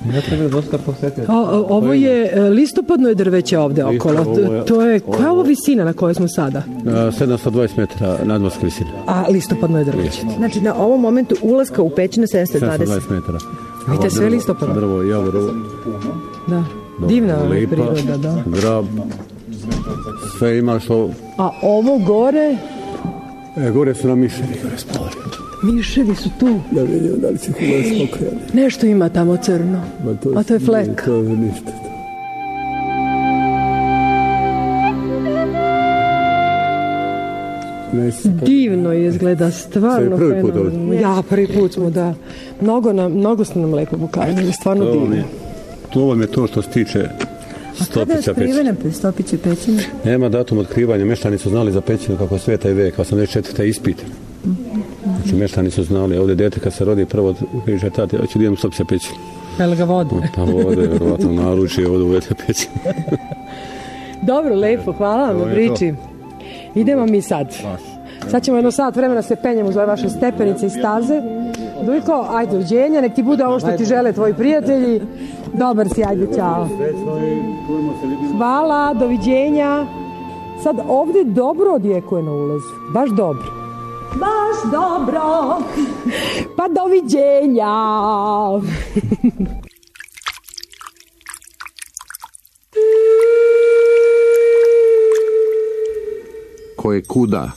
Ovo je listopadno je drveće ovdje okolo. Koja je ovo visina na kojoj smo sada? 720 metara nadmorske visine. A listopadno je drveće. Znači na ovom momentu ulaska u pećinu 720 metara. Vidite, sve listopadno. Drvo, javor. Da. Divna priroda, da. Grab. Sve ima što... A ovo gore... Gore su nam miševi, gore spavali. Miševi su tu. Da vidimo da li će Hrvatska okrenuti. Nešto ima tamo crno. A to je flek. To je ništa. Divno izgleda, stvarno fenomenalno. Ja, prvi put smo, da. Mnogo ste nam lepo pokazali, stvarno divno. To vam je to što se tiče Stopića pećine. Stopiće pećine? Nema datum otkrivanja, meštani su znali za pećinu kako sveta i vek, 84. ispit. Znači meštani su znali, ovdje dete kad se rodi prvo kaže tati, hoću da idem u Stopića pećinu. Jel ga vode? Pa vode, vjerovatno naručuje, ovdje uvete pećinu. Dobro, lepo, hvala vam na priči. Idemo mi sad. Sad ćemo jedno sat vremena se penjemo uz ove vaše stepenice i staze. Dujko, ajde, uđenja, nek ti bude ovo što ti žele tvoji prijatelji. Dobar si, ajde, čao. Hvala, doviđenja. Sad ovdje dobro odjekuje na ulazu. Baš dobro. Baš dobro. Pa doviđenja. Ko je kuda?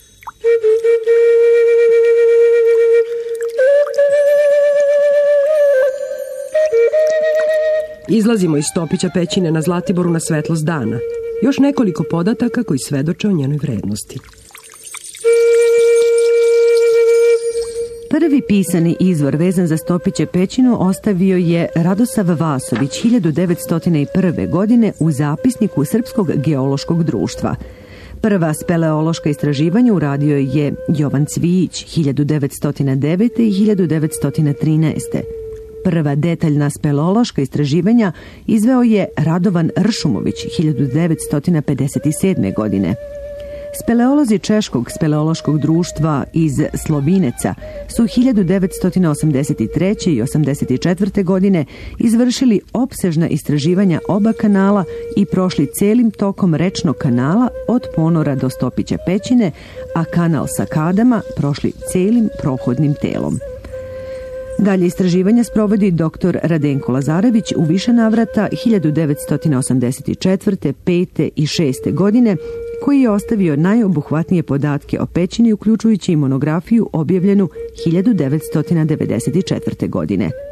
Izlazimo iz Stopića pećine na Zlatiboru na svetlost dana. Još nekoliko podataka koji svedoče o njenoj vrednosti. Prvi pisani izvor vezan za Stopiće pećinu ostavio je Radosav Vasović 1901. godine u zapisniku Srpskog geološkog društva. Prva speleološka istraživanja uradio je Jovan Cvijić 1909. i 1913. Prva detaljna speleološka istraživanja izveo je Radovan Ršumović 1957. godine. Speleolozi Češkog speleološkog društva iz Slovineca su 1983. i 1984. godine izvršili opsežna istraživanja oba kanala i prošli celim tokom rečnog kanala od Ponora do Stopića pećine, a kanal sa kadama prošli celim prohodnim telom. Dalje istraživanja sprovodi dr. Radenko Lazarević u više navrata 1984., 5. i 6. godine, koji je ostavio najobuhvatnije podatke o pećini, uključujući i monografiju objavljenu 1994. godine.